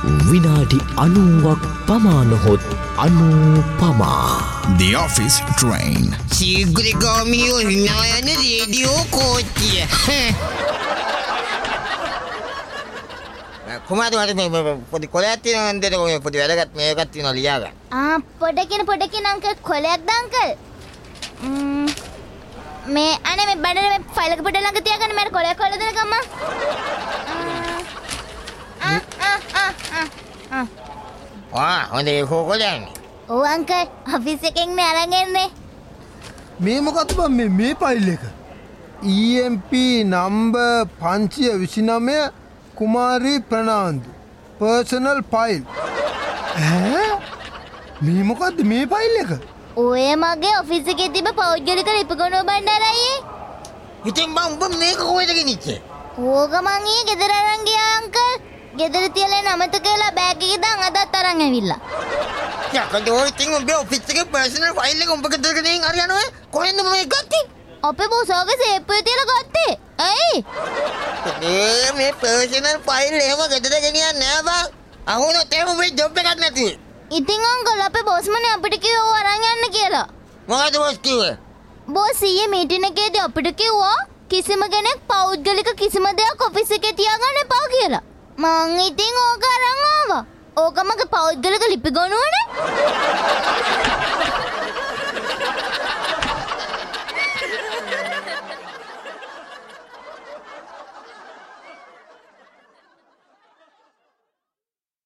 විනාඩි 90ක් පමානොහොත් Anupama. The Office Train. ශීඝ්‍රගාමීව හිනා යන රේඩියෝ කෝච්චිය. කුමාරි මට පොඩි කොලයක් තියෙනවා නේද? පොඩි වැඩක් මේකක් තියෙනවා ලියා ගන්න. පොඩකින් අංකල් කොලයක්ද අංකල්? මේ අනේ මේ බඩේ මේ ෆයිල් එක පොඩ ළඟ තියාගන්න මම කොලයක් හොයලා දෙනකම් හොඳේ කොලයන්නේ. ඔව් අංකල් ඔෆිස් එකෙන් නේ අරන් එන්නේ. මේ මොකක්ද බං මේ ෆයිල් එක? EMP number 529 Kumari Fernando personal file. මේ මොකද්ද මේ ෆයිල් එක? ඔය මගේ ඔෆිස් එකේ තිබ්බ පෞද්ගලික ලිපිගොනුව බණ්ඩාරයි. ඉතින් මම උඹ මේක කොහෙද ගෙනිච්චේ? ඕක මං ඊයේ ගෙදර අරන් ගියා අංකල්. ගෙදර තියලා නමත කියලා බෑග් එකේ දාන් අදත් අරන් ඇවිල්ලා. යකඩෝ ඉතින් උඹේ ඔෆිස් එකේ පර්සනල් ෆයිල් එක උඹ ගෙදර ගෙනින් හරියනවා. කොහෙන්ද මේ ගත්තේ? අපේ බොසෝගේ සේප්පුවේ තියලා ගත්තේ. ඇයි? මේ පර්සනල් ෆයිල් එහෙම ගෙදර ගෙනියන්නේ නෑ බං. අහුනොත් එහෙම මේ ජොබ් එකක් නැති. ඉතින් අංකල් අපේ බොස්මනේ අපිට කිව්වා අරන් යන්න කියලා. මොකද බොස් කිව්වේ? බොස් ඊයේ මීටින් එකේදී අපිට කිව්වා කිසිම කෙනෙක් පෞද්ගලික කිසිම දෙයක් ඔෆිස් එකේ තියාගන්න එපා කියලා. මං ඉතින් ඕක අරන් ආවා. ඕක මගේ පෞද්ගලික ලිපිගොනුවනේ.